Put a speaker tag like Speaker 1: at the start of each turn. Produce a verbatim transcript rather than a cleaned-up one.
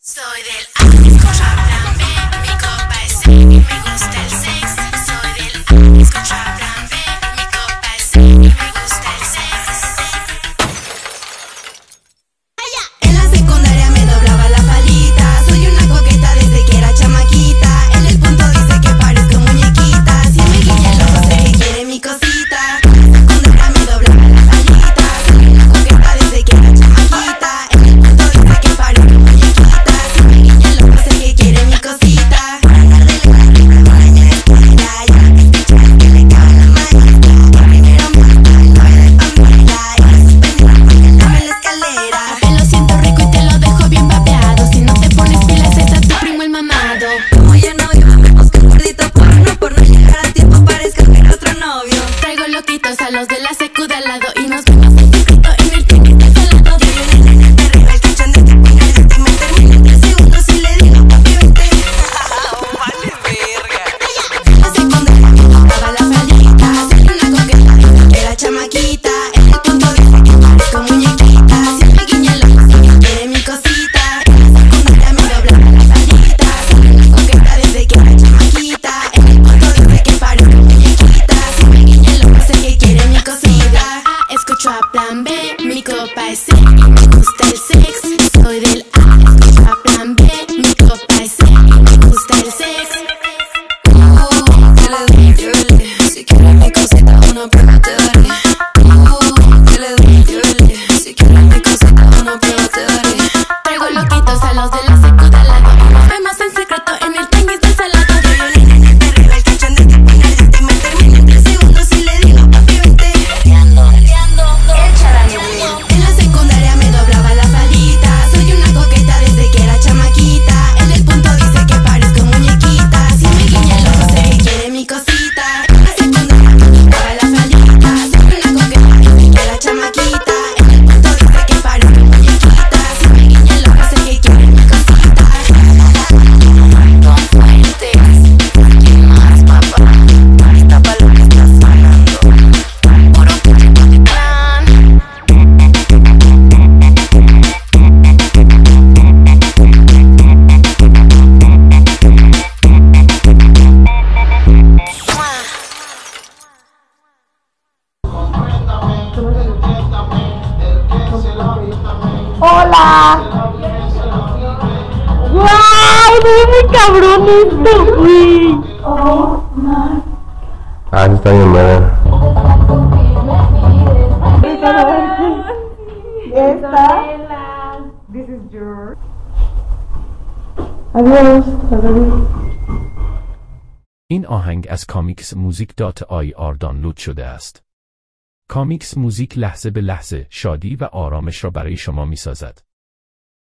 Speaker 1: Soy del A, escucho a plan B, mi copa es C y me gusta el sex. Soy del A, escucho a plan B, mi copa es C y me gusta el sex. En la secundaria me doblaba la faldita, soy una coqueta desde que era chamaquita. En el punto dice que parezco muñequita, si me guiña el ojo sé que quiere mi cosita. En la secundaria me doblaba la faldita, soy una coqueta desde que era chamaquita. En el punto dice que parezco muñequita, si me guiña el ojo sé que quiere mi cosita. Por andar de la arriba baña espera, ya que escuchas que le cabe la maestra. Que primero mata el novio de Pamela y me suspendieron por cantarme en la escalera. Te lo siento rico y te lo dejo bien babeado, si no te pones pilas está tu primo el mamado. Como ya no iba me busco un gordito porno, por no llegar a tiempo para escoger otro novio. Traigo loquitos a los de la secu de al lado y nos vemos en secreto en el tenis del salado. Yo y una nena de arriba, el cachón de este final de este me termina en tres segundos y le digo papi vente.
Speaker 2: Vale verga.
Speaker 1: En la secundaria me doblaba la faldita, soy una coqueta desde que era chamaquita. En el punto dice que parezco muñequita, si me guiña el ojo sé que quiere mi cosita. En la secundaria me doblaba la faldita, soy una coqueta desde que era chamaquita. En el punto dice que parezco muñequita, si me guiña el ojo sé que quiere mi cosita. A, escucho a plan B, mi copa es C y me gusta el sex. Soy del A, escucho a plan B, mi copa es C y me gusta el sex.
Speaker 3: Oh, que le doy, que vele. Si quieres mi cosita, una prueba te daré. Oh, que le doy, que vele. Si quieres mi cosita, una prueba te daré.
Speaker 1: Traigo loquitos a los de la secu de al lado y nos vemos en secreto en el tenis del salado. Yo y una nena de arriba, el cachón de este final de este me termina en tres segundos y le digo papi vente. En la secundaria me doblaba la faldita, soy una coqueta desde que era chamaquita. En el punto dice que parezco muñequita, si me guiña el ojo sé que quiere mi cosita. En la secundaria me doblaba la faldita, soy una coqueta desde que era chamaquita. En el punto dice que parezco muñequita, si me guiña el ojo sé que quiere mi cosita.
Speaker 3: Con fuertes, ¿quién más, papá? Ahorita pa' lo que estás sonando. Puro plan.
Speaker 4: ¡Hola! ¡Guau! ¡No muy cabrón esto, güey!
Speaker 5: Ah, eso está bien, madre.
Speaker 4: Esta. This is yours. Adiós. Adiós.
Speaker 6: این آهنگ از کامیکس موزیک دات آی آر دانلود شده است. کامیکس موزیک لحظه به لحظه شادی و آرامش را برای شما می سازد.